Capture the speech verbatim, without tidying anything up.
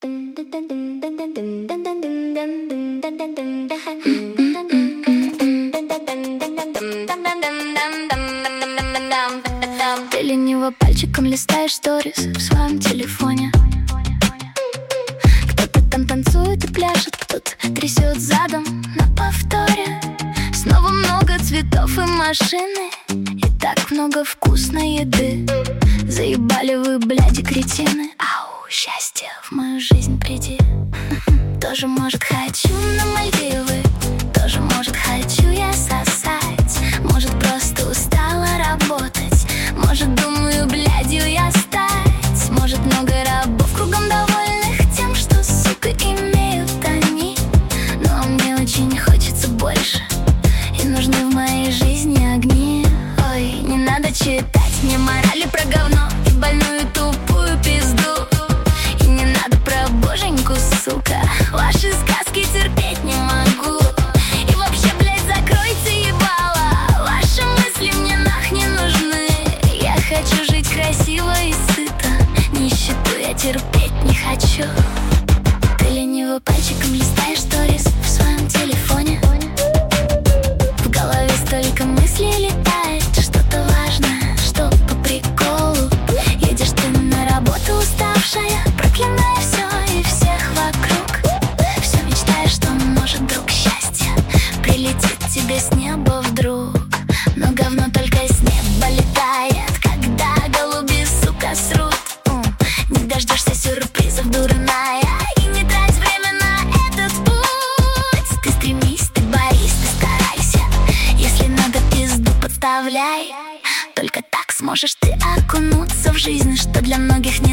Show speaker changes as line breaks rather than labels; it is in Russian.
Ты лениво пальчиком листаешь сторис в своем телефоне. Кто-то там танцует и пляшет, кто-то трясет задом на повторе. Снова много цветов и машины, и так много вкусной еды. Заебали вы, бляди, кретины. Ау, счастье в мою жизнь приди. Тоже, может, хочу на Мальдивы, тоже, может, хочу я сосать. Может, просто устала работать, может, думаю, блядью я стать. Может, много рабов кругом довольных тем, что, сука, имеют они. Но мне очень хочется больше, и нужны в моей жизни огни. Ой, не надо читать мне морали про говно и больную тупую пизду. И не надо про боженьку, сука, ваши сказки терпеть не могу. И вообще, блядь, закройте ебало, ваши мысли мне нах не нужны. Я хочу жить красиво и сыто, нищету я терпеть не хочу. Ты лениво пальчиком листаешь сторис в своем телефоне. В голове столько мыслей летает, что-то важное, что по приколу. Едешь ты на работу уставшая, проклиная все и всех вокруг. Все мечтаешь, что может вдруг счастье прилетит тебе с неба вдруг. Но говно только с неба летает, когда голуби, сука, срут. Не дождешься сюрпризов, дурная, и не трать время на этот путь. Ты стремись, ты борись, ты старайся, если надо, пизду подставляй. Только так сможешь ты окунуться в жизнь, что для многих не